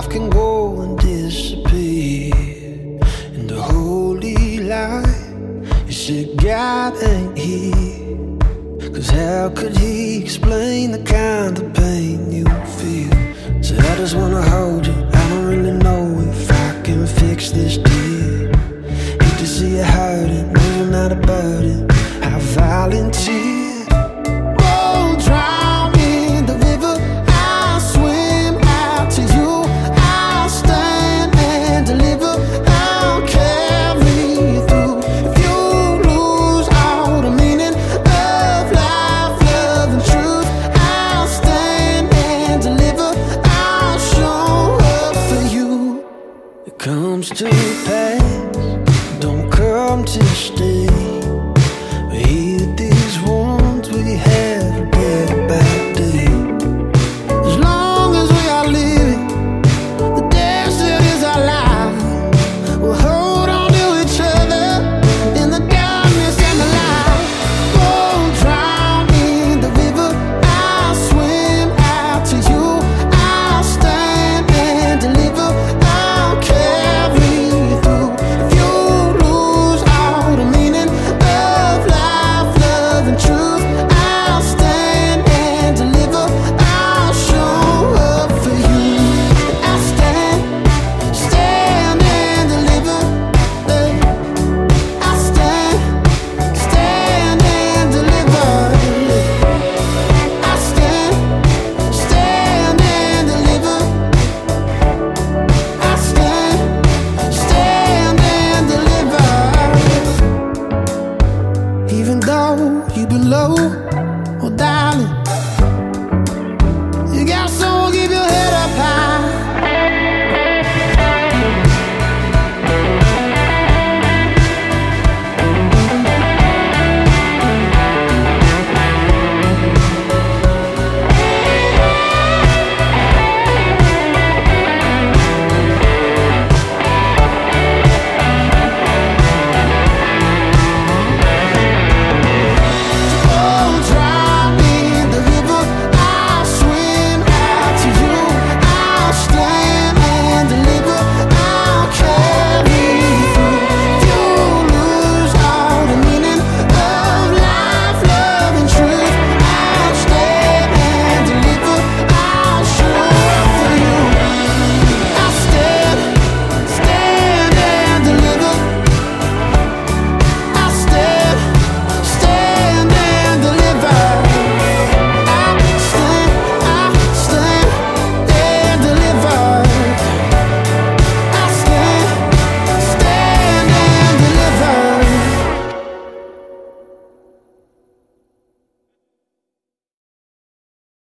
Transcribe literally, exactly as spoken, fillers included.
life can go and disappear in the holy light. You said God ain't here, 'cause how could he explain the kind of pain you feel? So I just wanna hold you, I don't really know if I can fix this deal. Hate to see you hurting, no you're not about it, I volunteer. Oh, drown in the river, I'll swim out to you, I'll stand and deliver, I'll carry you through. If you lose all the meaning of life, love and truth, I'll stand and deliver, I'll show up for you. It comes to pass, don't come to stay.